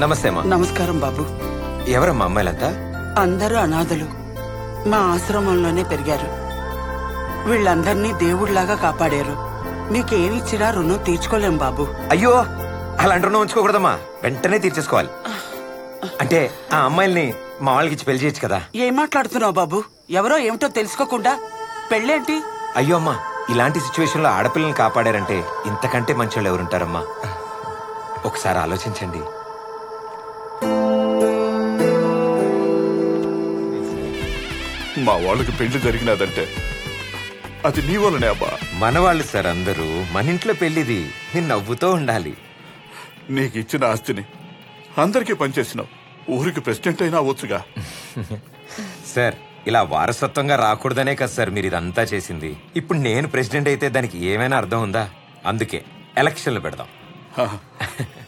నమస్తే అమ్మా. నమస్కారం బాబు. ఎవరమ్మా అమ్మాయిలంతా? అందరూ అనాథలు. మా ఆశ్రమంలోనే పెరిగారు. వీళ్ళందర్నీ దేవుళ్లాగా కాపాడారు. మీకేమిచ్చినా రుణం తీర్చుకోలేం బాబు. అయ్యో, అలాంటి రుణం ఉంచుకోకూడదమ్మా, వెంటనే తీర్చేసుకోవాలి. అంటే ఆ అమ్మాయిల్ని మా వాళ్ళకి ఇచ్చి పెళ్లి చేయొచ్చు కదా. ఏం మాట్లాడుతున్నావు బాబు? ఎవరో ఏమిటో తెలుసుకోకుండా పెళ్ళేంటి? అయ్యో అమ్మా, ఇలాంటి సిచ్యువేషన్ లో ఆడపిల్లల్ని కాపాడారంటే ఇంతకంటే మంచి వాళ్ళు ఎవరుంటారమ్మా? ఒకసారి ఆలోచించండి. మా వాళ్ళకి పెళ్లి జరిగినదంటే అది నీ వల్లనే అబ్బా. మన వాళ్ళు సార్ అందరూ, మన ఇంట్లో పెళ్లిది. నేను నవ్వుతూ ఉండాలి. నీకు ఇచ్చిన ఆస్తిని అందరికీ పనిచేసినావు. ఊరికి ప్రెసిడెంట్ అయినా అవ్వచ్చుగా. సార్, ఇలా వారసత్వంగా రాకూడదనే కదా సార్ మీరు ఇదంతా చేసింది. ఇప్పుడు నేను ప్రెసిడెంట్ అయితే దానికి ఏమైనా అర్థం ఉందా? అందుకే ఎలక్షన్లు పెడదాం.